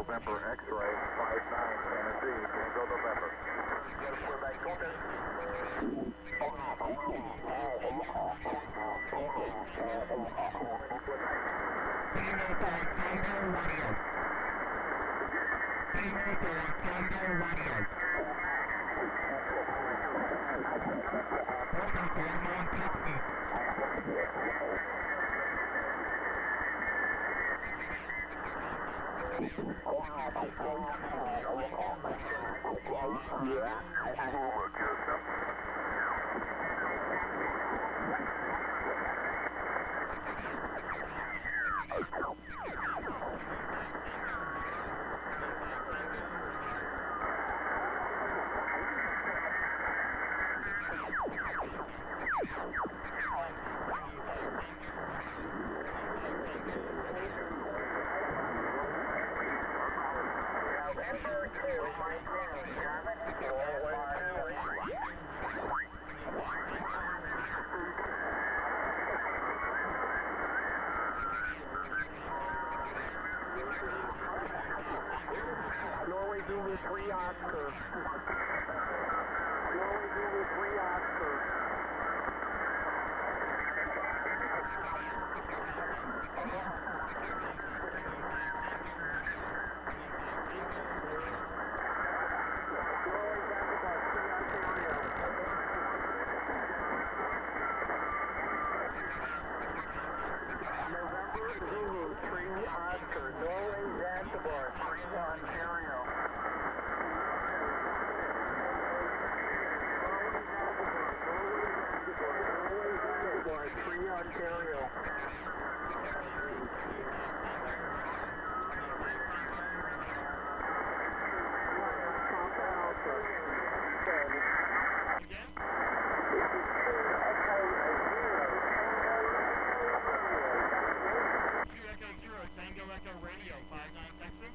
November X-ray 59 Tennessee, Tango November. Norway Zulu 3 Oscar. Norway Zulu 3 Oscar. November Zulu 3 Oscar. Norway Zanzibar 3 Ontario. Norway 3 Ontario. Papa Alpha. Tango Echo Radio, 59 Texas.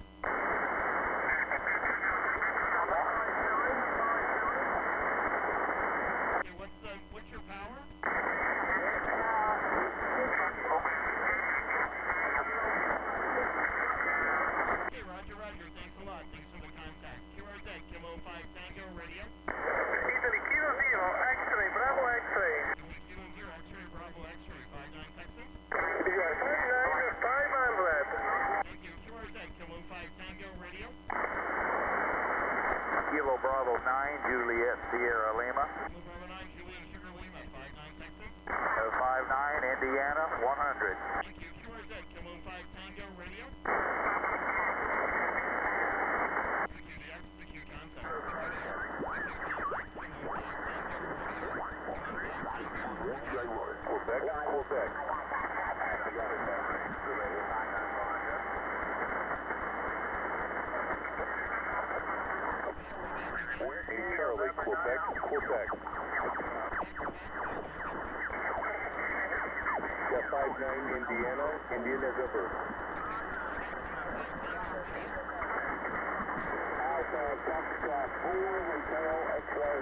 Okay, what's your power? Okay, Roger, Roger. Thanks a lot. Thanks for the contact. QRZ, Kilo 5 Tango Radio. Kilo 0, X-ray, Bravo X-ray. Kilo 0, X-ray, Bravo X-ray, 59 Texas. 500. Thank you. QRZ, Kilo 5 Tango Radio. Kilo Bravo 9, Juliet Sierra Lima. Kilo Bravo 9, Juliet Sugar Lima, 59 Texas. 59 Indiana 100. Thank you. QRZ, Kilo 5 Tango Radio. QDX, the Q contact. Quebec, Quebec. Charlie, Quebec, Quebec. Yeah, 59 Indiana, Indiana River. Alpha, Foxtrot 4, Hotel, X-ray.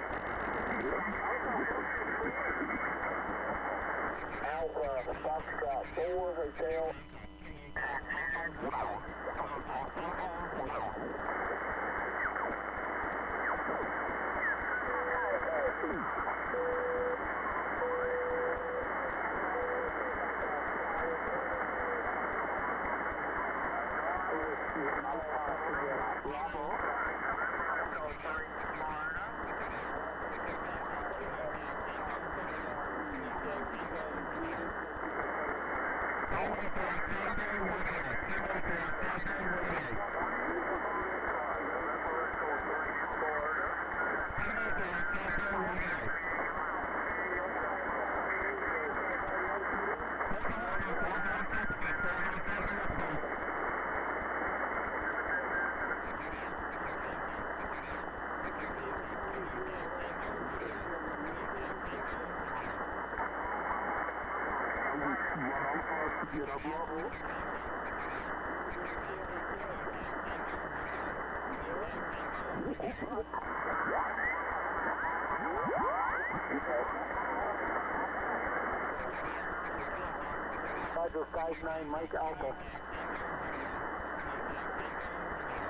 Alpha, Foxtrot 4, Hotel. Roger, 59 Mike Alpha.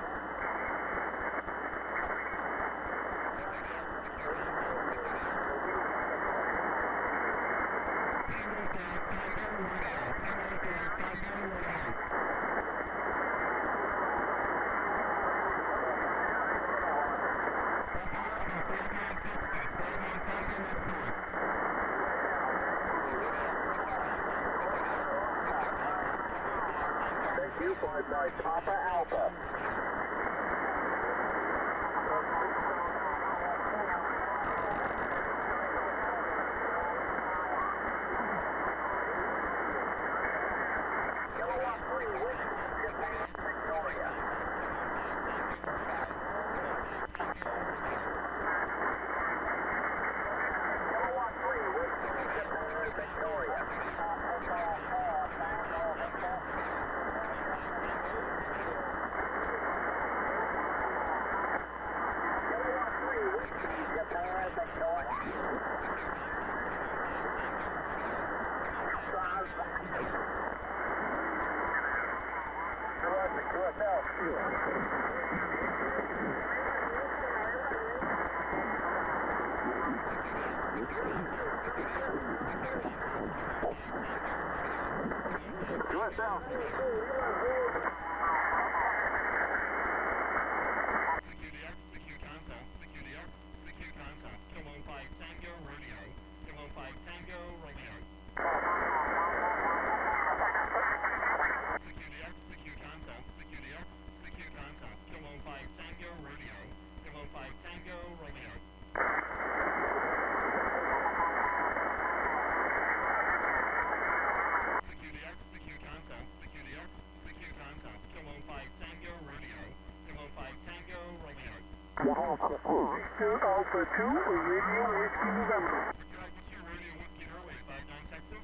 Alpha 2, Radio Whiskey November. Roger, I can see your radio Whiskey Norway, 59 Texas.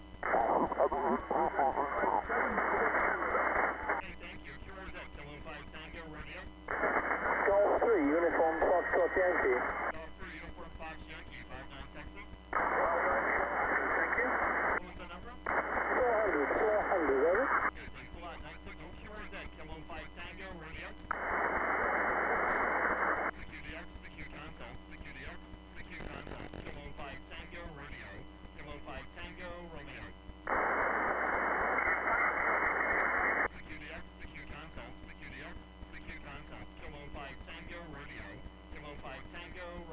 Okay, thank you. QRZ, Kilo 5 Tango, radio. Golf 3, Uniform Foxtrot Yankee. Golf 3, Uniform Fox Yankee, 59 Texas. Thank you. What was the number? 400, over. Okay, thanks a lot. Nice signal. QRZ, Kilo 5 Tango, radio. CQDX, CQ console, CQDX, CQ console, Kilo 5 Tango, radio. Kilo 5 Tango, Romeo. CQDX, CQ console, CQDX, CQ console, Kilo 5 Tango, radio. Kilo 5 Tango,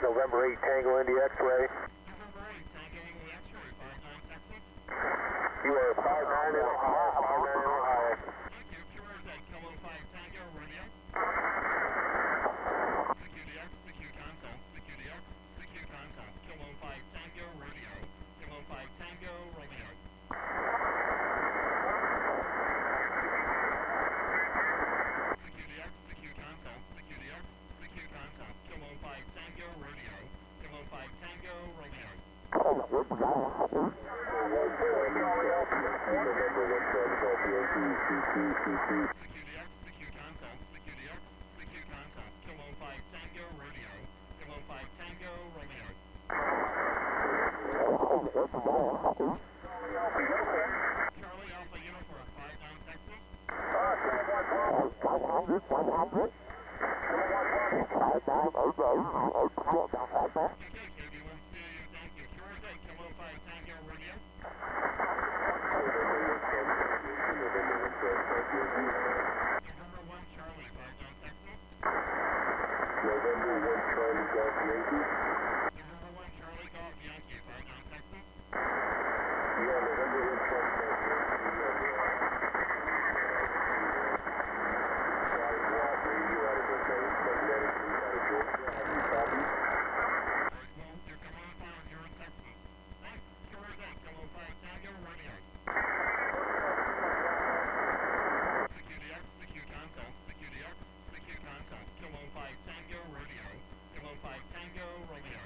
November 8 Tango Indy X-ray. November 8, Tango Indy X-ray, 59 Texas. You are 59 in Ohio, 59 in Ohio. Thank you. QRZ, Kilo 5 Tango Radio. CQDX, CQ contact, CQDX, CQ contact, Kilo 5 Tango Radio, Kilo 5 Tango Romeo. CQDX, CQ contact, CQDX, CQ contact, Kilo 5 Tango Radio, Kilo 5 Tango Romeo. CQDX, CQ contact, CQDX, CQ contact, Kilo 5 Tango Radio, Kilo 5 Tango Romeo. Charlie Alpha Uniform, 59 Texas. Okay, KB1 Studio, thank you. QRZ, Kilo 5 Tango Radio. November 1 Charlie, 59 Texas. November 1 Charlie Golf Yankee. November 1 Charlie Golf Yankee, 59 Texas. Yeah, November 1 Charlie Golf You're coming on fire, you're in Texas. Thanks, QRZ, Kilo 5 Tango Radio. CQDX, CQ contact, CQDX, CQ contact, Kilo 5 Tango Radio, Kilo 5 Tango Romeo.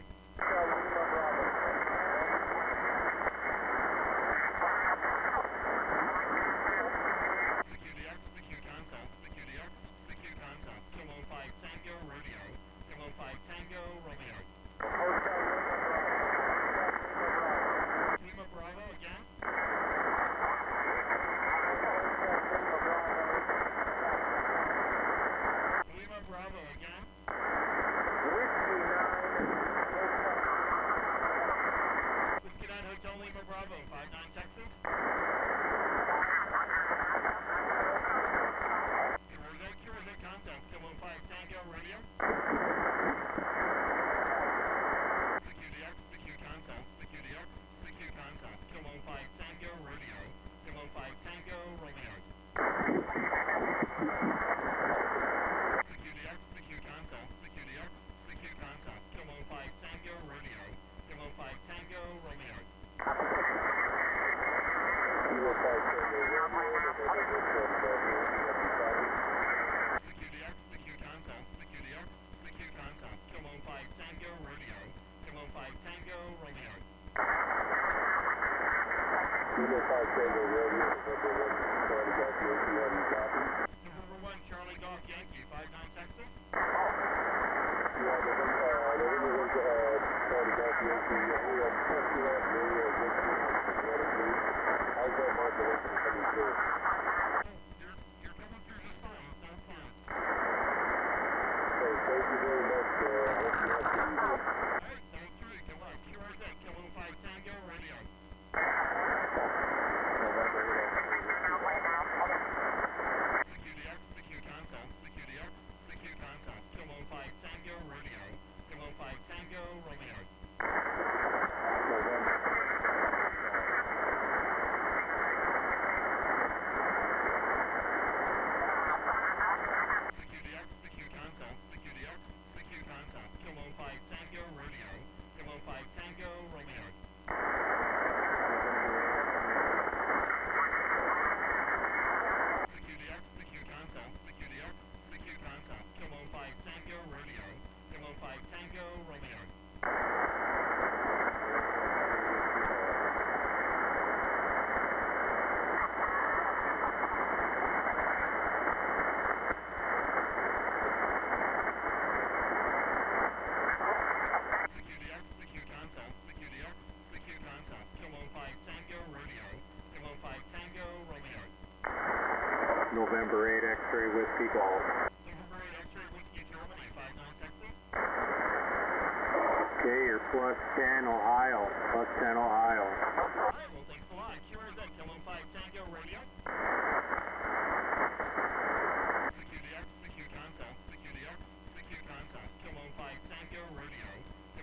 CQDX, CQ contact, CQDX, CQ contact, Kilo 5 Tango Radio, Kilo 5 Tango Romeo. Lima Bravo again. Lima Bravo again. Whiskey 9 Hotel Lima Bravo, 59 Texas. QRZ contact, Kilo 5 Tango Radio. CQDX, CQ contact, CQDX, CQ contact, Kilo 5 Tango Radio, Kilo 5 Tango Romeo. CQDX, CQ contact, CQDX, CQ contact, Kilo 5 Tango Radio, Kilo 5 Tango Romeo. CQDX, CQ contact, CQDX, CQ contact, Kilo 5 Tango Radio, Kilo 5 Tango Romeo. November 1 Charlie Golf Yankee, 59 Texas. You're coming through just fine, sounds fine. Alright, thanks for it, come on, QRZ, Kilo 5 Tango Radio. CQDX, CQ contact, CQDX, CQ contact, Kilo 5 Tango Radio, Kilo 5 Tango Romeo. CQDX, CQ contact, CQDX, CQ contact, Kilo 5 Tango Radio, Kilo 5 Tango Romeo. CQDX, CQ contact, CQDX, CQ contact, Kilo 5 Tango Radio, Kilo 5 Tango Romeo. CQDX, CQ contact, CQDX, CQ contact, Kilo 5 Tango Radio, Kilo 5 Tango Romeo. November 8 X-ray Whiskey Golf. November 8 X-ray Whiskey Germany, 59 Texas. Okay, you're plus 10 Ohio. Plus 10 Ohio. Alright, well thanks a lot. QRZ, Kilo 5 Tango Radio. CQDX, CQ contact, CQDX, CQ contact, Kilo 5 Tango Radio,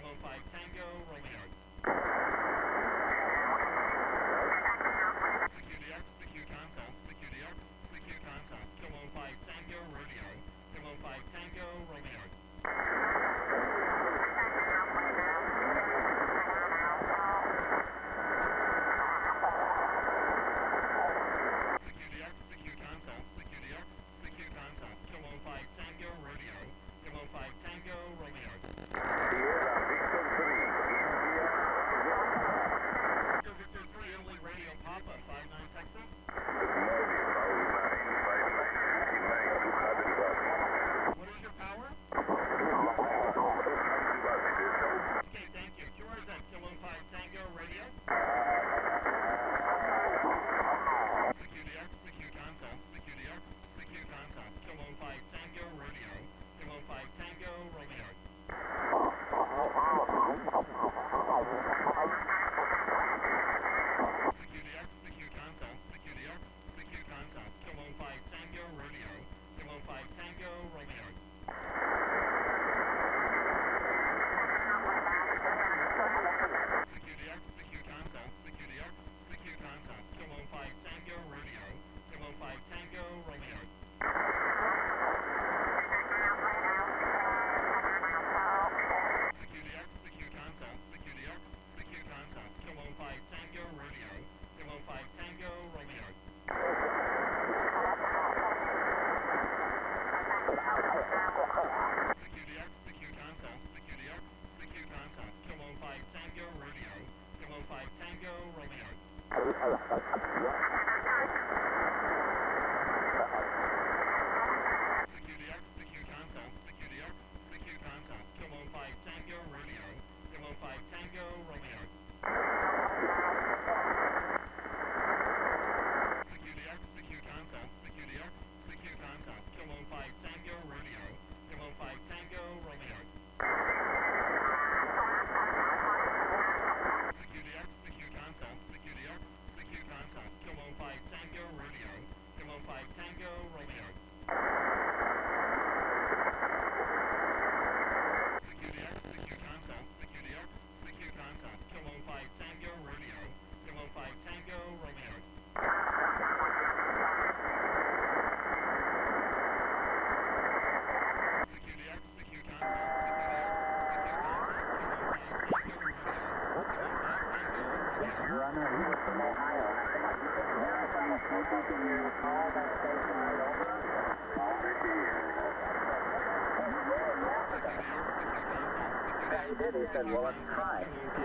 did. He said, well, let's try.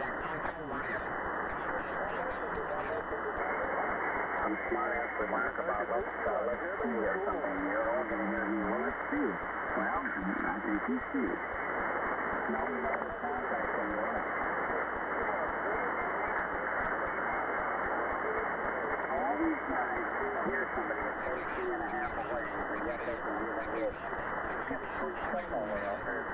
Some smart-ass remark about let's see or something. You're all going to hear me. Well, let's see. Well, I think you see. No, it sounds like when you want it. All these guys hear somebody at 33 and a half away, but yet they can hear the hit. It's so simple out there.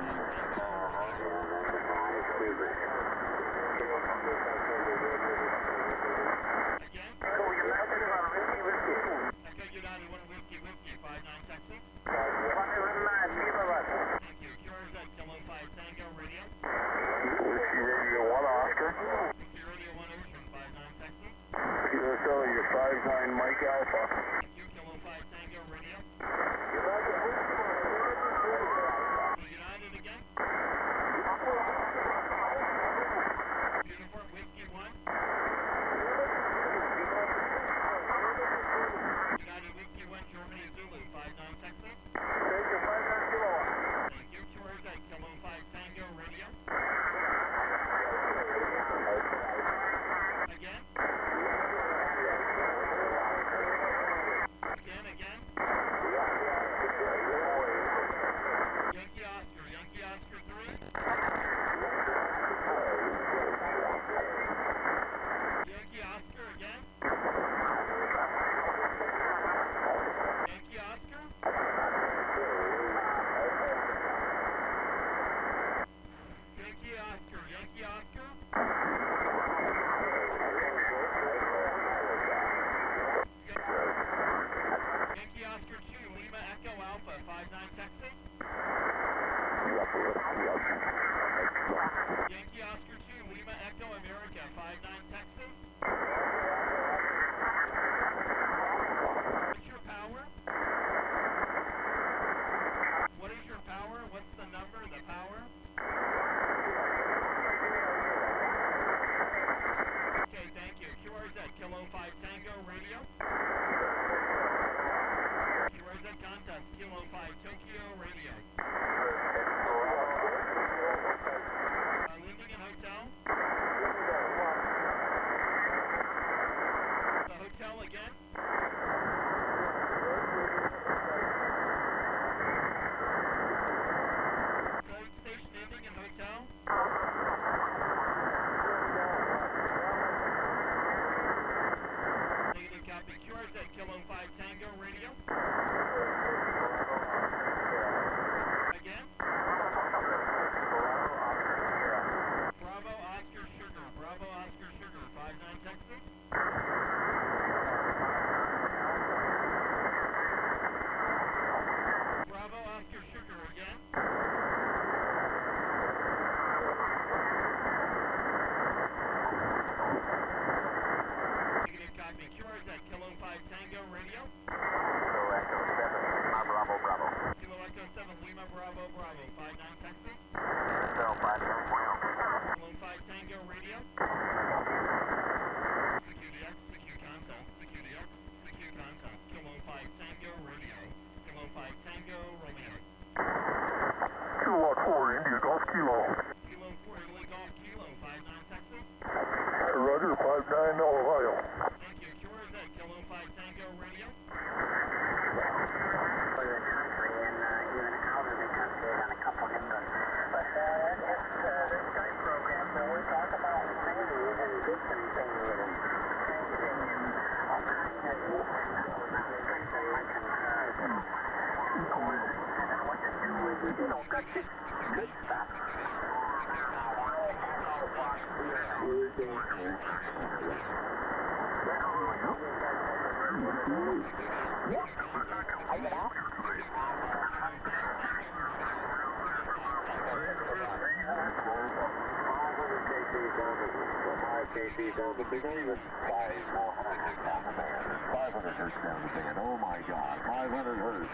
Oh my God, 500 hertz.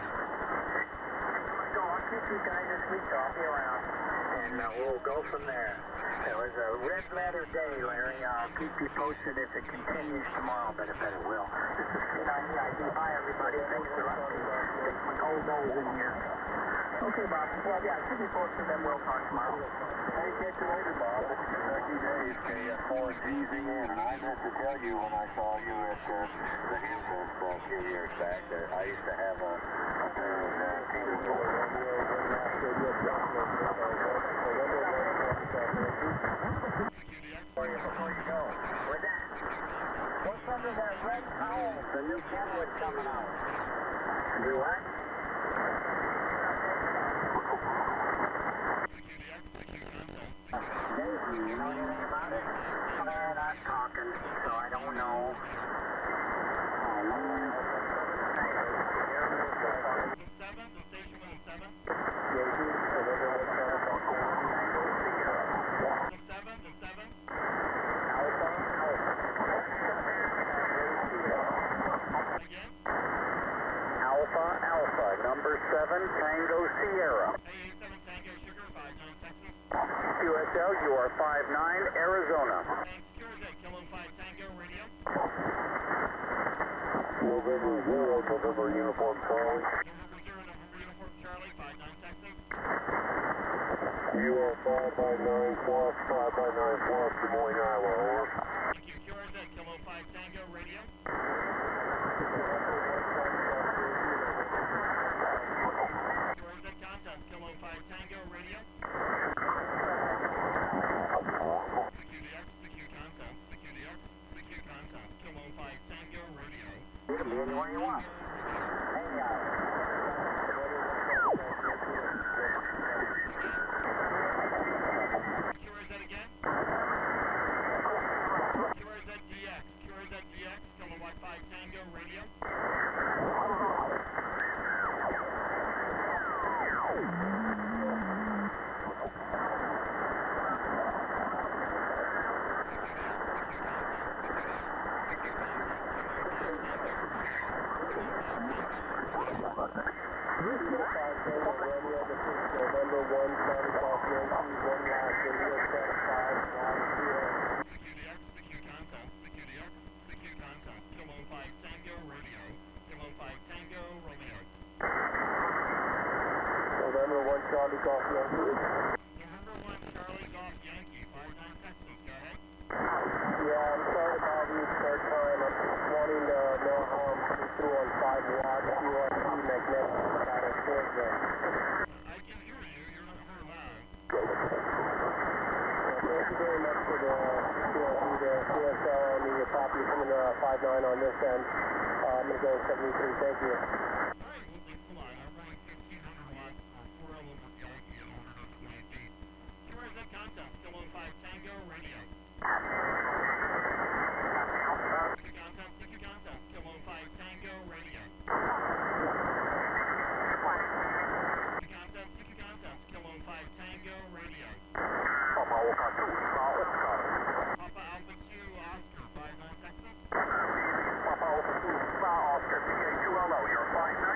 So I'll keep you guys this week. I'll be around, and we'll go from there. It was a red letter day, Larry. I'll keep you posted if it continues tomorrow, but I bet it will. This is C9EID. Bye, everybody. Thanks for letting me stick my cold nose in here. Okay, Bob. Well, yeah, keep me posted, then we'll talk tomorrow. Hey, catch you later, Bob. It's Kentucky Days, KF4 teasing in. And I meant to tell you when I saw you at the Hamptons a few years back that I used to have a pair of Teeter Before you go, with that, what's under that red towel? The new Kenwood coming out. Do what? Dave, you know anything about it? They're not talking, so I don't know. Alpha, number 7, Tango Sierra. QSL, you are 5-9, Arizona. November 0, November Uniform Charlie. You are 5x9 plus, 5x9 plus, Des Moines, Iowa, over. You can be anywhere you want. November 1, Charlie Golf Yankee. Yeah, I'm sorry about restart time. I'm just wanting to know how I'm coming through on 5 watts, URC magnetic status towards them. Thank you very much for the QSL and the copy coming 5-9 on this end. I'm going to go 73. Thank you. Oscar, PA2LO, you're 5-9.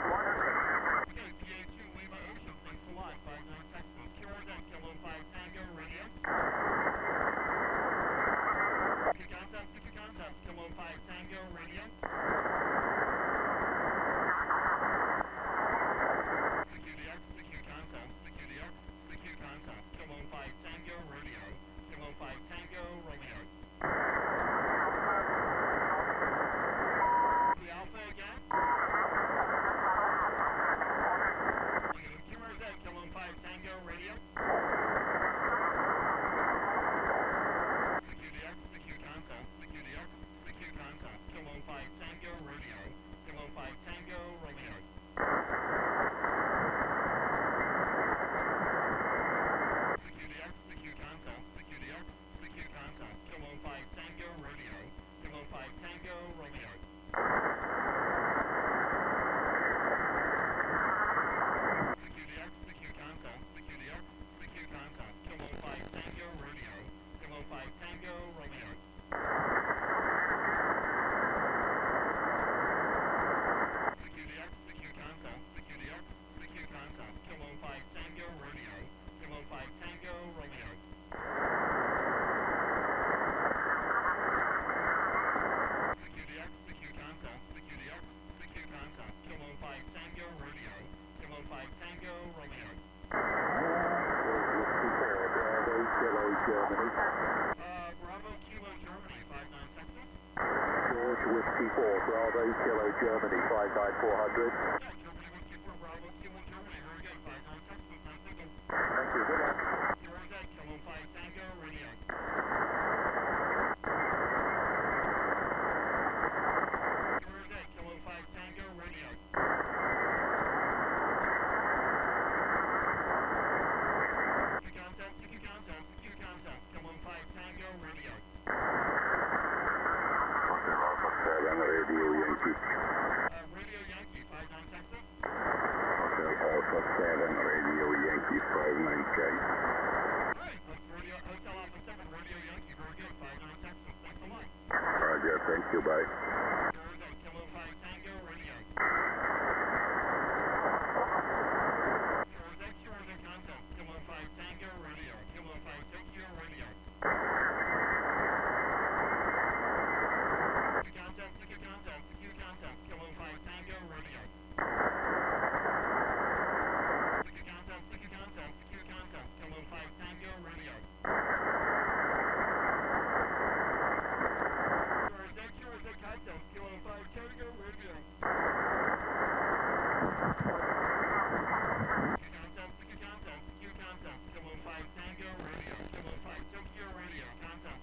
Bravo, Kilo Germany 59400. Germany 124 Bravo, Kilo Germany, very good. 59 Texas, nice signal. Thank you, good luck. Kilo Z, Kilo 5 Tango, radio. Kilo Z, Kilo 5 Tango, radio. Secure contact, Kilo 5 Tango, radio. Hotel Alpha 7, Radio Yankee. Radio Yankee, 59 Texas. Hotel Alpha 7, Radio Yankee 59K. Right, that's radio, Hotel Alpha 7, Radio Yankee, very good. 59 Texas, thanks a lot. Roger, thank you, bye. Kilo Z, Kilo 5 Tango, radio. Kilo Z, contact, Kilo 5 Tango, radio. Kilo 5 Tokyo, radio. Secure contact, Kilo 5 Tango, radio. Secure contact, Kilo 5 Tango, radio. Secure contact, Kilo 5 Tango, radio. Secure contact, Kilo 5 Tango, radio. Kilo 5 Tokyo, radio. Contact.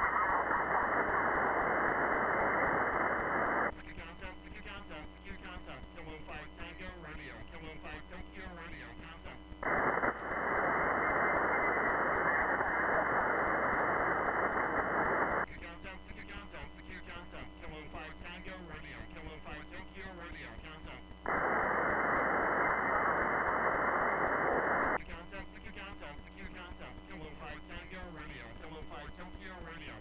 Secure contact, Kilo 5 Tango, radio. Kilo 5 Tokyo, radio. Contact. Secure contact, Kilo 5 Tango, radio. Kilo 5 Tokyo, radio. Contact. Secure contact, Kilo 5 Tango, radio. Kilo 5 Tokyo, radio.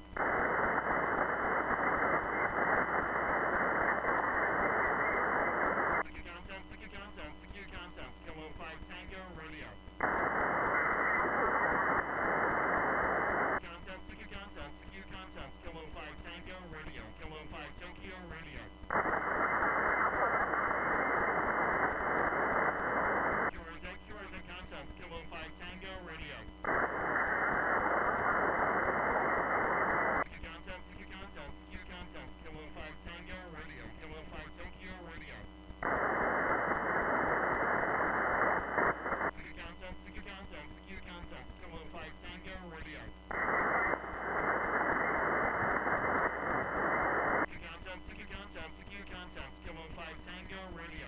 Secure contact, Kilo 5 Tango, radio. Secure contact, Kilo 5 Tango, radio. Kilo 5 Tokyo, radio. Secure contact, Kilo 5 Tango, radio. Secure contact, Kilo 5 Tango, radio. Kilo 5 Tokyo, radio. Secure contact, Kilo 5 Tango, radio. Secure contact, Kilo 5 Tango, radio.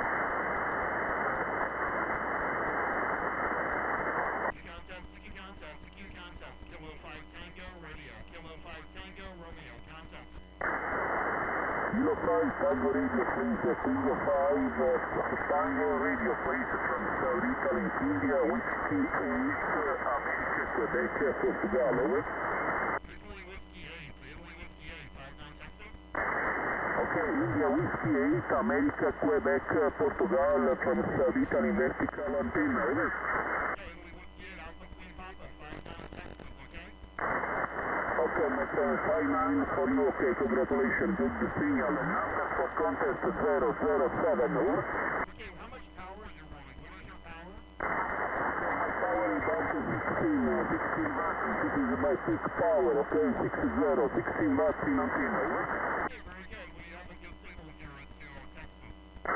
Secure contact, Kilo 5 Tango, radio. Kilo 5 Tango, Romeo, contact. Kilo 5 Tango Radio, please. Kilo 5 Tango Radio, please. From Saudi Italy, India, Whiskey 8, America, Quebec, Portugal, over. Italy Whiskey 8, 59 Texas. Okay, India, Whiskey 8, America, Quebec, Portugal, from Saudi Italy, vertical antenna, over. Italy Whiskey 8, Alpha Queen Papa, 59 Texas, okay? Okay, Mr. 59 for you, okay, congratulations, good signal. Number for contest 007, over. Okay, how much power is your running? What is your power? My power is up to 16 watts. This is my peak power, okay, 16 watts in antenna, over. Okay, very good. We have a good signal here in Texas.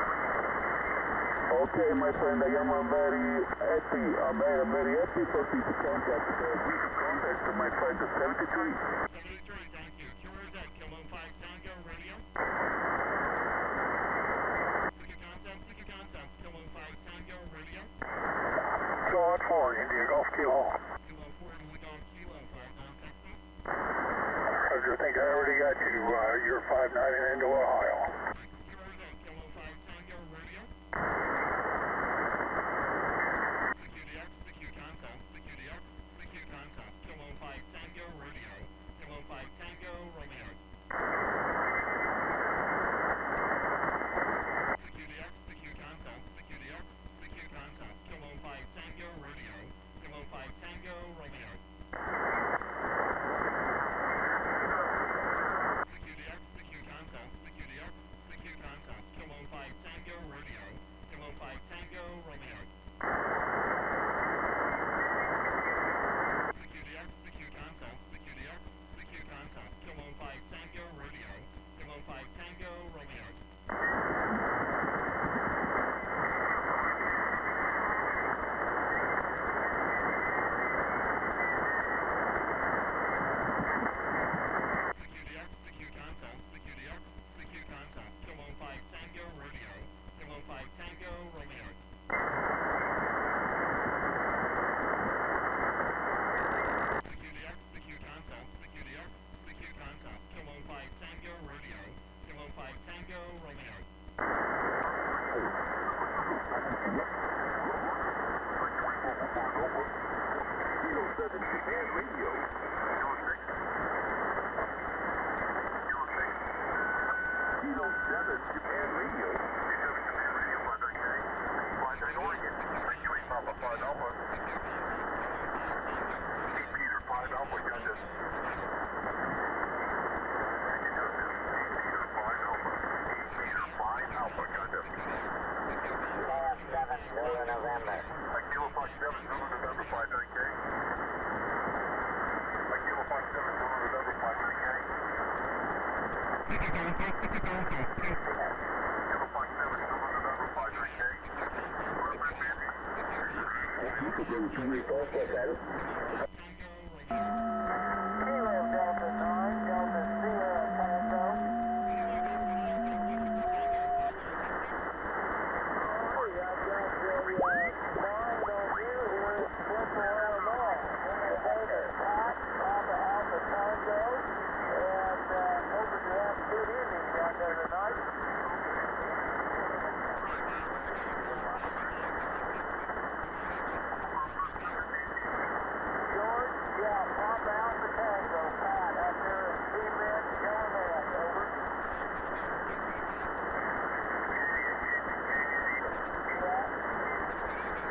Okay, my friend, I am very happy. I'm very happy for this contact. This contact, my friend, 73. 73, thank you. QRZ, Kilo 5 Tango, radio. Secure contact, Kilo 5 Tango, radio. Charge 4, India Golf Kilo. Kilo 4, India Golf Kilo, 59 Texas. Roger, I think I already got you. You're 59 into Ohio. QRZ, Kilo 5 Tango, radio. Secure contact, Kilo 5 Tango, radio. Kilo 5 Tango, Romeo. Secure contact, Kilo 5 Tango, radio. Kilo 5 Tango. Japan Radio. Kilo 7 Japan Radio. Oregon. Thank you, Papa 5 Alpha. Peter 5 Alpha, gotcha. Peter 5 Alpha, gotcha. Kilo 7 Zulu November. Kilo Fox 7 Zulu November 530K. Kilo Fox 7 Zulu November 530K. Kilo Fox 7 Zulu November 530K. Kilo Delta 9, Delta Sierra Tango. Hey, I've got the 9 on you here in Central Illinois. Nevada, Pat, Papa Alpha Tango, and hoping you have a good evening down there tonight. George, yeah, Papa Alpha Tango, Pat, out there in Seaman, Illinois, over. Yeah.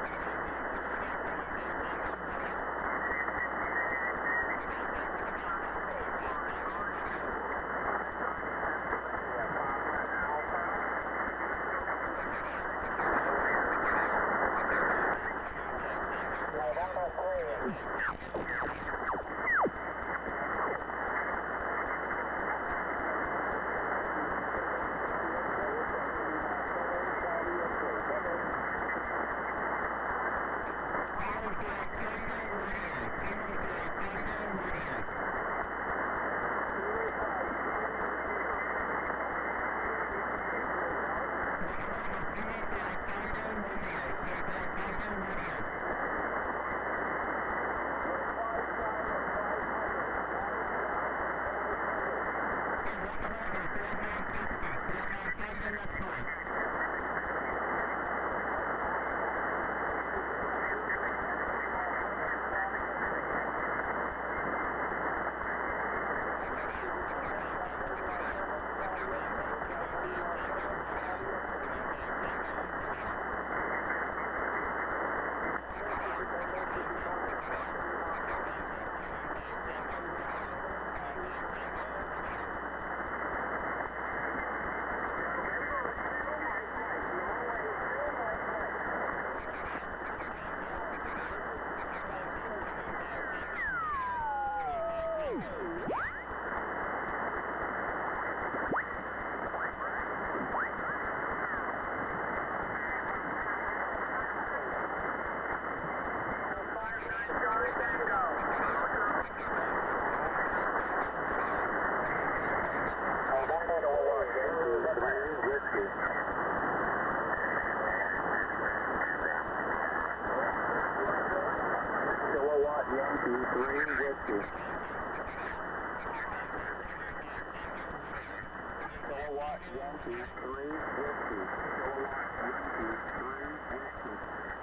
Kilowatt Yankee 3 Whiskey. Kilowatt Yankee 3 Whiskey.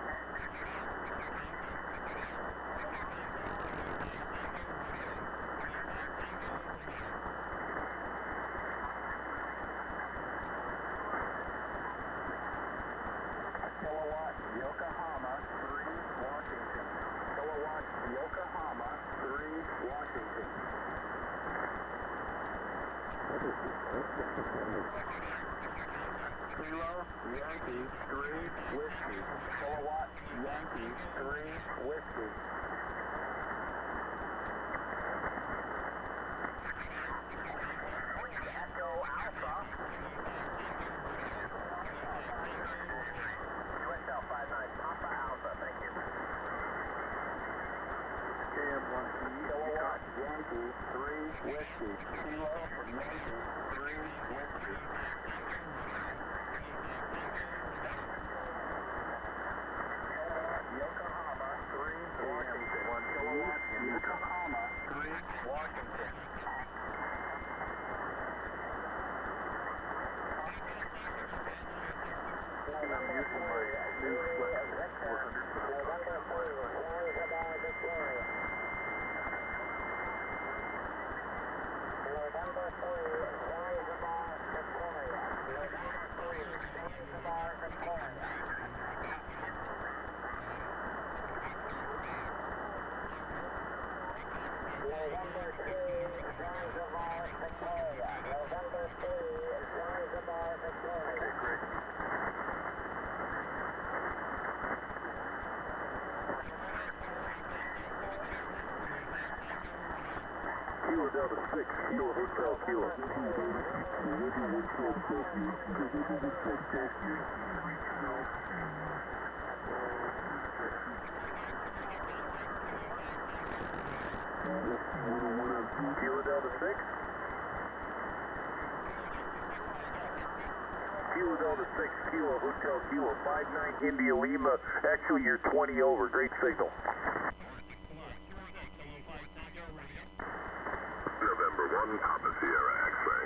Kilowatt Yokohama 3 Washington. Kilowatt Yokohama 3 Washington. Kilo Delta 6, Kilo Hotel Kilo. November 1 Charlie Golf Yankee, November 1 Charlie Golf Yankee. Kilo Delta 6. Kilo Delta 6, Kilo Hotel Kilo, 59 India Lima. Actually, you're 20 over. Great signal. November 1, Papa Sierra X-Ray.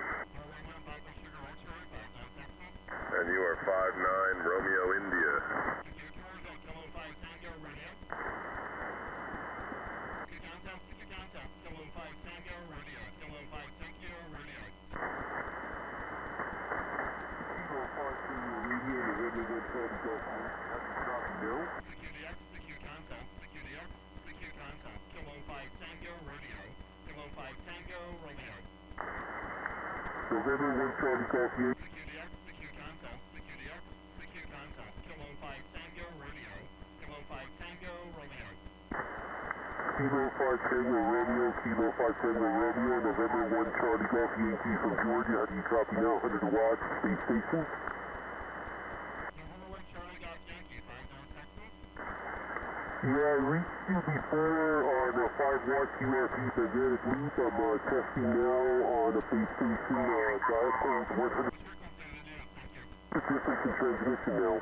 And you are 59 Romeo India. November 1 Charlie Golf Yankee. Kilo 5 Tango Radio, Kilo 5 Tango Radio, November 1 Charlie Golf Yankee from Georgia. How do you copy now? 100 watts, space station. Yeah, I reached you before on a 5-watt QRP magnetic loop. I'm testing now on a base station dial code 100 difference in transmission now.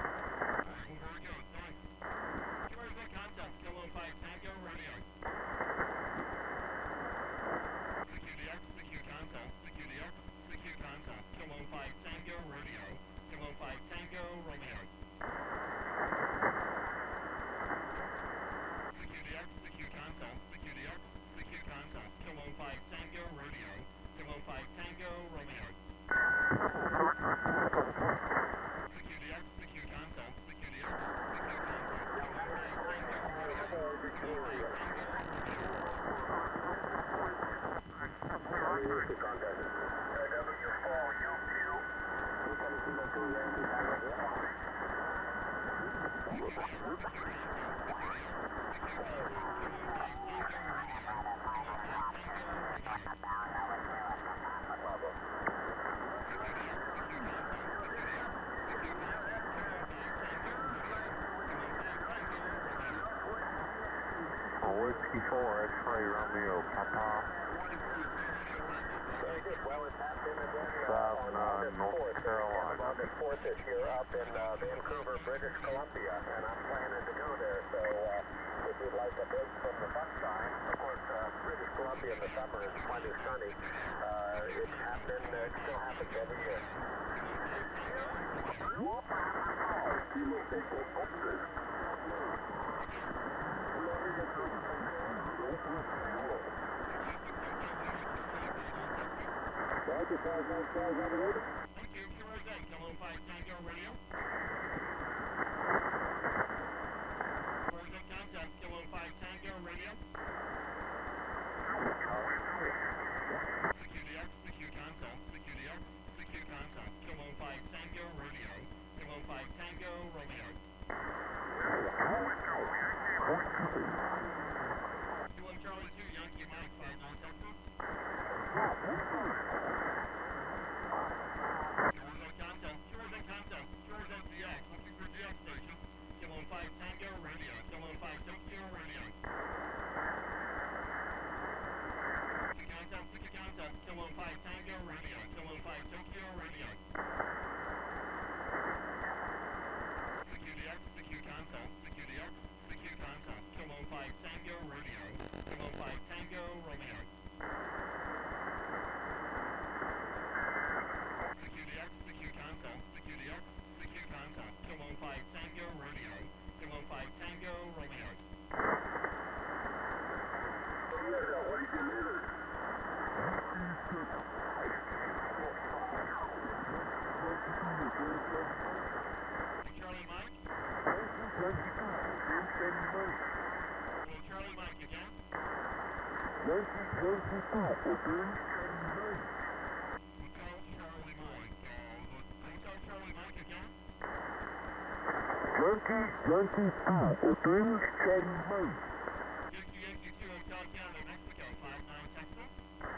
Whiskey 4, X-Ray Romeo, Papa. Very good. Well, it's happened again South on North Carolina. On August 4th this year up in Vancouver, British Columbia, and I'm planning to go there. So if you'd like a break from the sunshine, of course, British Columbia in the summer is plenty sunny. It's happened. It still happens every year. Yankee 2, Hotel Charlie Mike. Yankee 2, Hotel Canada, Mexico, 59 Texas.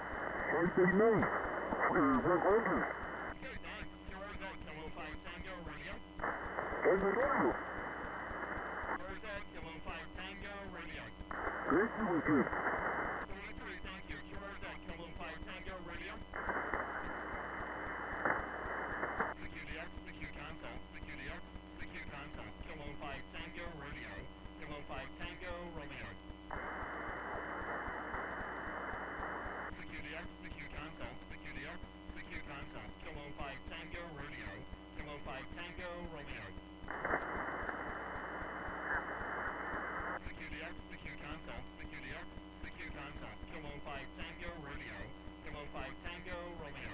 Right they know. 100. Okay, thanks. Towards that Kilo 5 Tango Radio. On the radio. Towards that Kilo 5 Tango Radio. Thank you, Richard. 23, thank you. Towards that Kilo 5 Tango Radio. The QDX, the Q console, the QDX, the Q console. Kilo 5 Tango Radio. Kilo 5 Tango Romeo. The QDX, the Q console, the QDX, the Q console. Kilo 5 Tango Radio. Kilo 5 Tango Romeo. The QDX, the Q console, the QDX, the Q console. Kilo 5 Tango Radio. Kilo 5 Tango Romeo.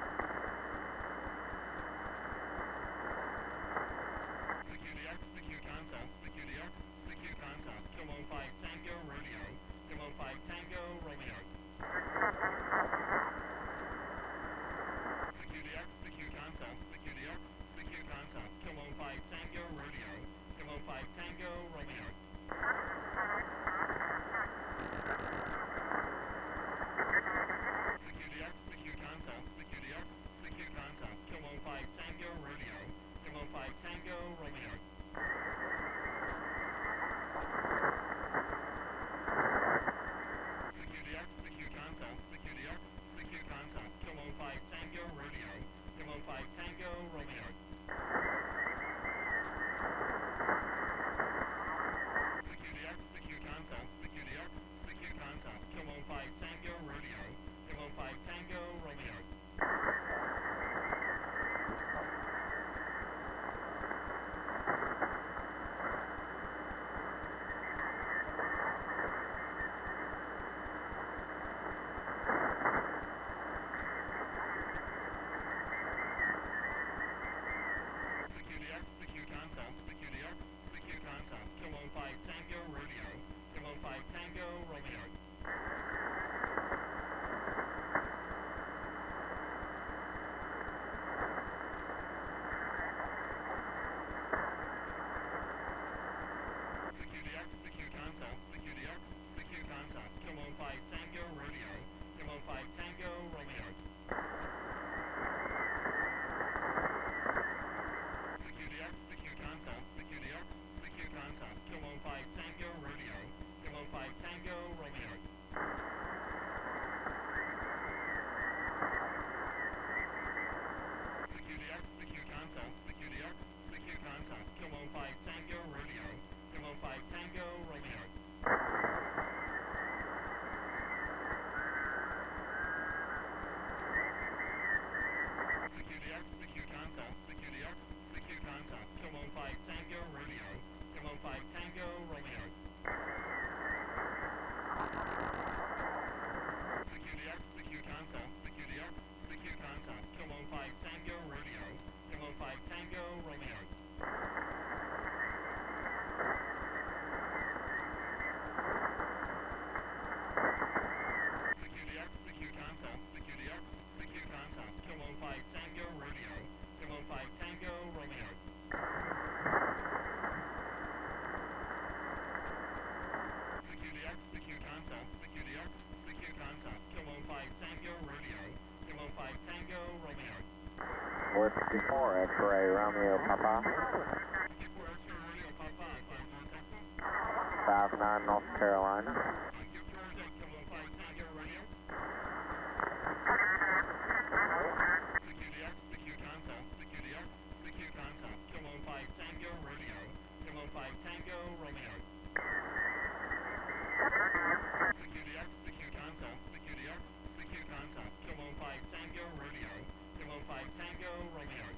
The QDX, the Q console, the QDX, the Q console. Kilo 5 Tango Radio. Kilo 5 Tango Romeo. The QDX, the Q console, the QDX, the Q console. Kilo 5 Tango Radio. Kilo 5 Tango Romeo. The QDX, the Q console, the QDX, the Q console. Kilo 5 Tango Radio. Kilo 5 Tango Romeo. The QDX, the Q console, the QDX, the Q console. Kilo 5 Tango Radio. Kilo 5 Tango Romeo. The QDX, the Q console, the QDX, the Q console. Kilo 5 Tango Radio. Kilo 5 Tango Romeo. The QDX, the Q console, the QDX, the Q console. Kilo 5 Tango Radio. Kilo 5 Tango Romeo. The QDX, the Q console, the QDX, the Q console. Kilo 5 Tango Radio. Kilo 5 Tango Romeo. The QDX, the Q console, the QDX, the Q console. Kilo 5 Tango Radio. Kilo 5 Tango Romeo. The QDX, the Q console, the QDX, the Q console. Kilo 5 Tango Radio. Kilo 5 Tango Romeo. The QDX, the Q console, the QDX, the Q console. Kilo 5 Tango Radio. Kilo 5 Tango Romeo. The QDX, the Q console, the QDX, the Q console. Kilo 5 Tango Radio. Kilo 5 Tango Romeo. The QDX, the Q console, the QDX, the Q console. Kilo 5 Tango Radio. Kilo 5 Tango Romeo. The QDX, the Q console, the QDX, the Q console. Kilo 5 Tango Radio. Kilo 5 Tango Romeo. 464, X-ray Romeo Papa, 54 X-ray Radio Papa, 5 Texas. 59 North Carolina. Thank you, towards that Kilo 5 Tango Radio. The QDX, the Q console, the QDX, the Q console. Kilo 5 Tango Radio. Kilo 5 Tango Romeo. The QDX, the Q console, the QDX, the Q console. Kilo 5 Tango Radio. Kilo 5 Tango Romeo.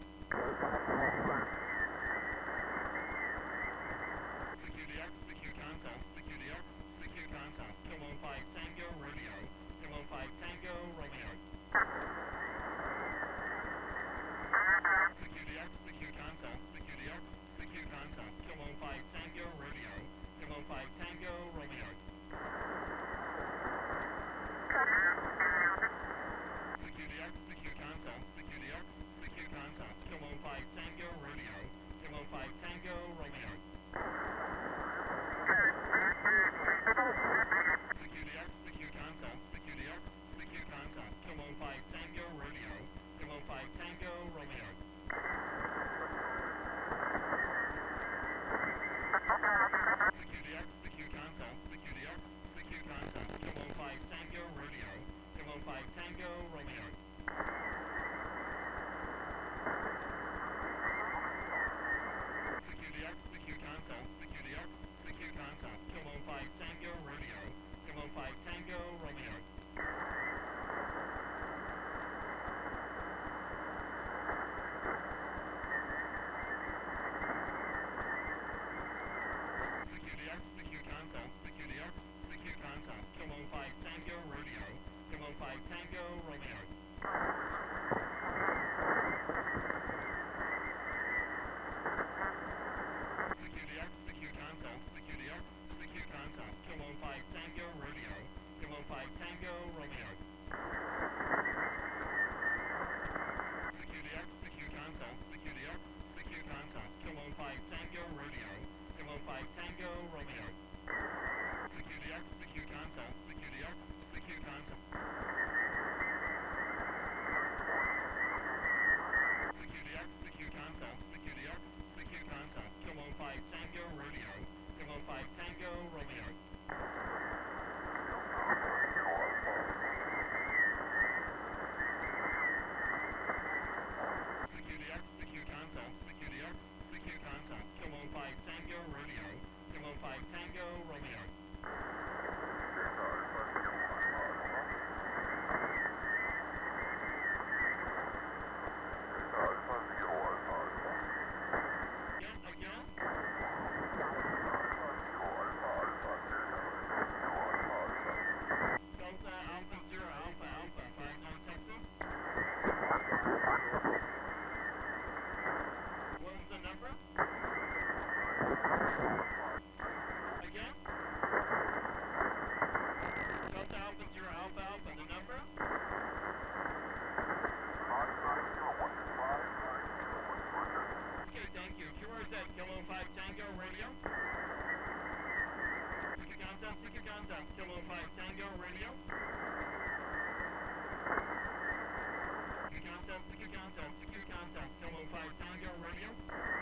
The QDX, the Q console, the QDX, the Q console. Again? Delta Alpha 0 Alpha Alpha, the number? Okay, thank you. QRZ, Kilo 5 Tango Radio. Seeker contact, Kilo 5 Tango Radio. Seeker contact, Kilo 5 Tango Radio.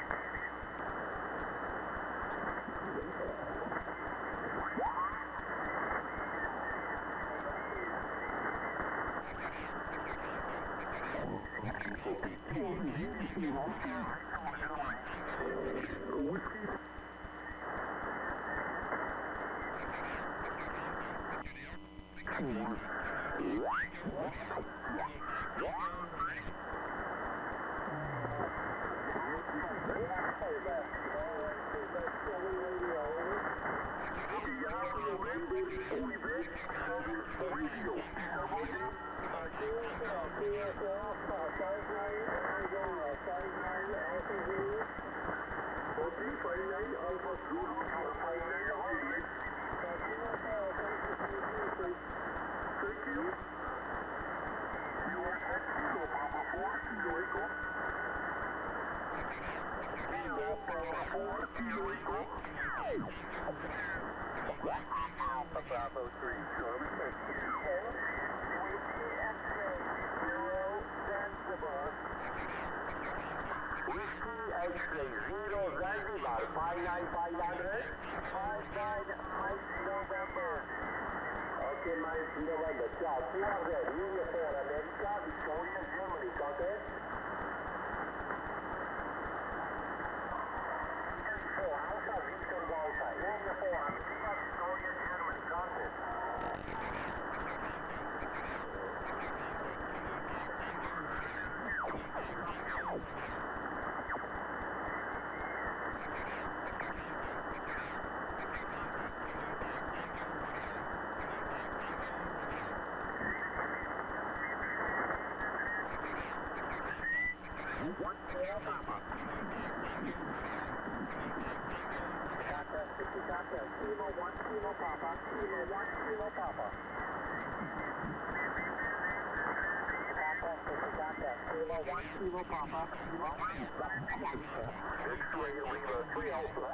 Bravo 3, Whiskey X-ray 0 Zanzibar 59500 59 November. Okay, Mike November. Ciao, QRZ, Uniform America, Victoria, Germany, contact. 34 Alpha, Victor Volta, Uniform America, Victoria, Germany, contact. Kilo 1 Kilo Papa, Kilo 1 Kilo Papa. Kilo 1 Kilo Papa, Kilo 1 X-ray Lima 3 Alpha.